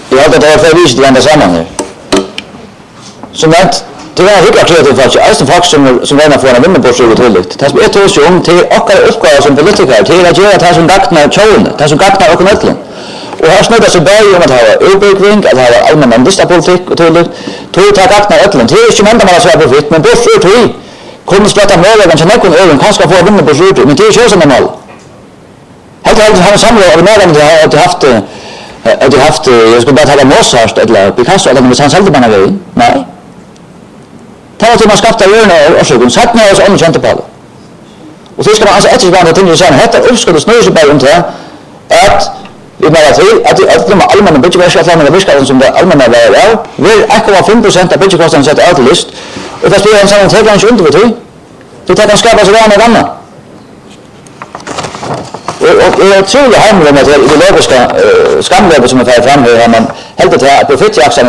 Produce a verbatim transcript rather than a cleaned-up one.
Jag hade det för visst vända samman här. Så men det var hygga kreativt faktiskt. Alltså faktiskt som som redan får en vinna på så otroligt. Det är ett hus om till och uppgåva som politiker till att göra det som gagnar tjån, det som gagnar och medlen. Och här snurrar så börjar om att ha utbyggning, att ha allmän landstadspolitik och tydligt. Tog ta gagnar medlen. Det är ju inte man så här profit, men då för tog kunde splatta mål och kanske någon ögon kanske få vinna på så men det är ju så som mål. Helt helt har samlat av mer än det har haft att det haft jag skulle bara ta Mozart eller Picasso eller något sånt sålde man väl. Nej. Det var till man skapade örna och så satt med oss om kände på det. Och så ska man alltså ett gång att tänka så här heter uppskottet snurrar sig bara om det att vi menar till att att de allmänna budgetverksamheten med viskaren som det allmänna är är vill ett komma fem procent av budgetkostnaden sätta out list och det spelar en sån här kanske inte vet du. Det tar kan skapa så där med gamla. Och jag tror det handlar om att det ideologiska skamläget som är fram här man helt att profitjakten